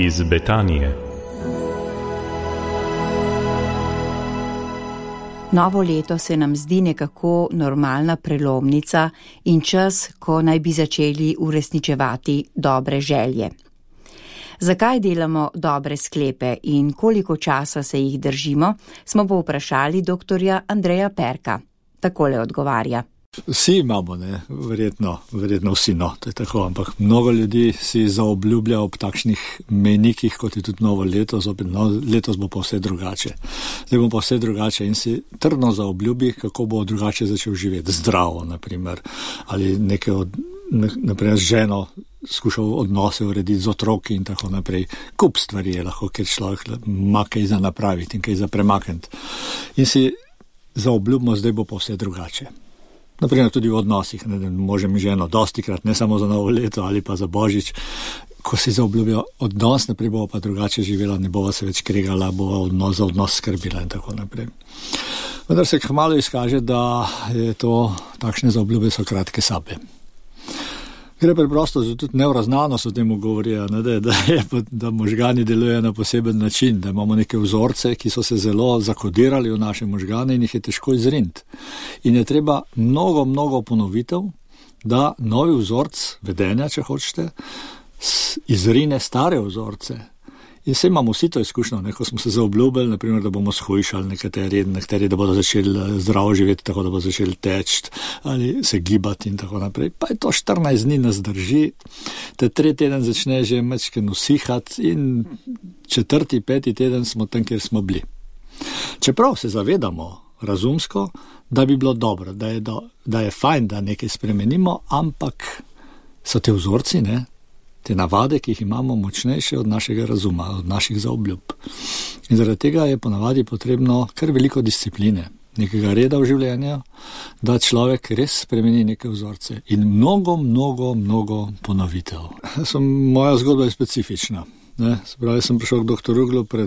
iz Betanije. Novo leto se nam zdi nekako normalna prelomnica in čas, ko naj bi začeli uresničevati dobre želje. Zakaj delamo dobre sklepe in koliko časa se jih držimo, smo povprašali doktorja Andreja Perka. Takole odgovarja. Vsi imamo, verjetno vsi, to je tako, ampak mnogo ljudi si zaobljublja ob takšnih mejnikih, kot je tudi novo leto, letos bo pa vse drugače. Zdaj bo pa vse drugače in si trdno zaobljubi, kako bo drugače začel živeti, zdravo, naprimer, ali naprimer z ženo skušal odnose urediti z otroki in tako naprej. Kup stvari je lahko, ker človek ima kaj za napraviti in kaj za premakniti. In si zaobljubimo, zdaj bo pa vse drugače. Naprimer tudi v odnosih, možem in ženo, dostikrat, ne samo za novo leto ali pa za Božič, ko si zaobljubijo odnos, naprej bo pa drugače živela, ne bova se več kregala, bova za odnos skrbila in tako naprej. Vendar se kmalu izkaže, da je to, takšne zaobljube so kratke sape. Gre preprosto za tudi neuroznanost, o tem govorijo, da možgani delujejo na poseben način, da imamo neke vzorce, ki so se zelo zakodirali v naše možgane in jih je težko izriniti. In je treba mnogo ponovitev, da novi vzorc vedenja, če hočete, izrine stare vzorce. In se imamo vsi to izkušnjo, ko smo se zaobljubili, naprimer, da bomo shujšali nekateri, da bodo začeli zdravo živeti, tako da bodo začeli teči ali se gibati in tako naprej. Pa je to 14 dni nas drži, te 3 teden začne že mečken usihati in 4., 5. teden smo tam, kjer smo bili. Čeprav se zavedamo razumsko, da bi bilo dobro, da je fajn, da nekaj spremenimo, ampak so te vzorci, te navade, ki jih imamo, močnejše od našega razuma, od naših zaobljub. In zaradi tega je ponavadi potrebno kar veliko discipline, nekega reda v življenju, da človek res spremeni neke vzorce. In mnogo ponovitev. Moja zgodba je specifična. Sem prišel k dr. Ruglu pred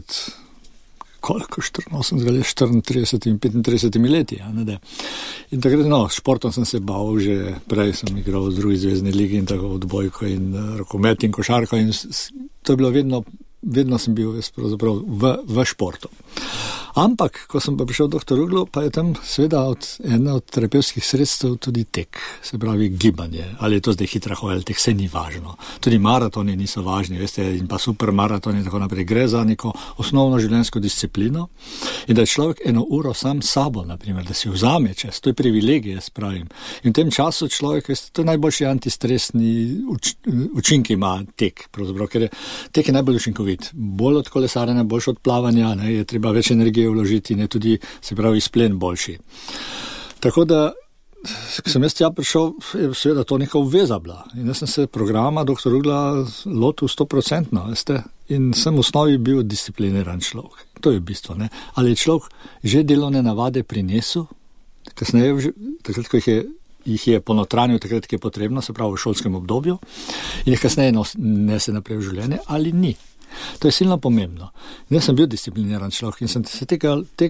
34 in 35 leti. In takrat, športom sem se bal, že prej sem igral v drugi zvezni ligi in tako odbojko in rokomet in košarko in to je bilo vedno sem bil v športu. Ampak, ko sem pa prišel v dr. Ruglu, pa je tam seveda ena od terapevtskih sredstev tudi tek, se pravi gibanje. Ali je to zdaj hitra hoja, ali tek, vse ni važno. Tudi maratoni niso važni, in pa supermaratoni in tako naprej. Gre za neko osnovno življenjsko disciplino in da je človek 1 uro sam s sabo, naprimer, da si vzame čas. To je privilegij, jaz pravim. In v tem času človek, to je najboljši antistresni učinek ima tek, pravzaprav, ker tek je najbolj učinkovit. Bolj od kolesarjenja, boljši od plavanja, je treba več energije vložiti in je tudi, se pravi, izplen boljši. Tako da, ko sem jaz tja prišel, je seveda to neka obveza bila. In jaz sem se programa dr. Rugla lotil 100%, veste, in sem v osnovi bil discipliniran človek. To je bistvo, Ali je človek že delovne navade prinesel, kasneje, takrat, ko jih je ponotranil, takrat, ki je potrebno, se pravi v šolskem obdobju, in jih kasneje nese naprej v življenje, ali ni. To je silno pomembno. Jaz sem bil discipliniran človek in sem se tega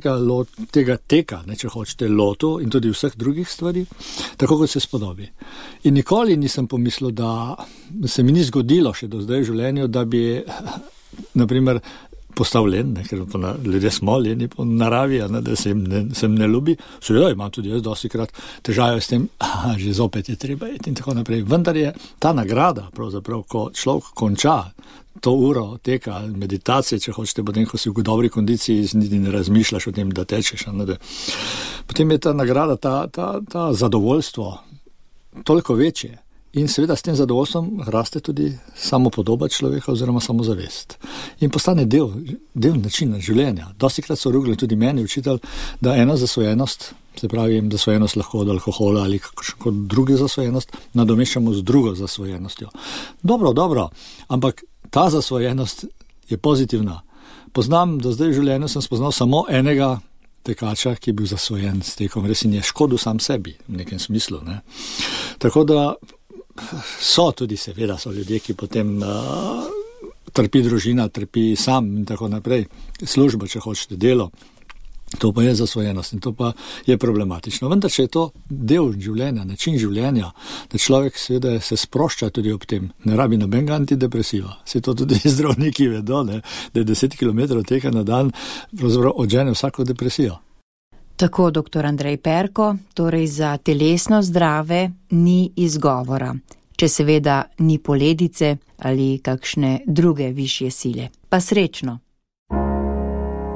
teka, če hočete, lotil in tudi vseh drugih stvari, tako kot se spodobi. In nikoli nisem pomislil, da se mi ni zgodilo še do zdaj v življenju, da bi, naprimer, postal len, ker ljudje smo leni po naravi, da se jim ne ljubi. Seveda imam tudi jaz dostikrat težave s tem, že zopet je treba iti in tako naprej. Vendar je ta nagrada, pravzaprav, ko človek konča to uro teka, meditacije, če hočete, potem, ko si v dobri kondiciji, niti ne razmišljaš o tem, da tečeš. Potem je ta nagrada, ta zadovoljstvo toliko večje. In seveda s tem zadovoljstvom raste tudi samopodoba človeka oziroma samozavest. In postane del načina življenja. Dostikrat so Rugli tudi meni učitelj, da ena zasvojenost, se pravi, zasvojenost lahko od alkohola ali kakšno drugo zasvojenost, nadomeščamo z drugo zasvojenostjo. Dobro, ampak ta zasvojenost je pozitivna. Poznam, do zdaj v življenju sem spoznal samo enega tekača, ki je bil zasvojen s tekom, res in je škodil sam sebi v nekem smislu. Tako da so ljudje, ki potem trpi družina, trpi sam in tako naprej, služba, če hočete, delo. To pa je zasvojenost in to pa je problematično. Vendar, če je to del življenja, način življenja, da človek seveda se sprošča tudi ob tem, ne rabi nobenega antidepresiva. Se to tudi zdravniki vedo, ne? Da je 10 km teka na dan pravzaprav odžene vsako depresijo. Tako, dr. Andrej Perko, torej za telesno zdrave ni izgovora, če seveda ni poledice ali kakšne druge višje sile. Pa srečno!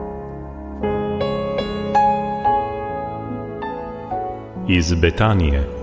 Iz Betanije.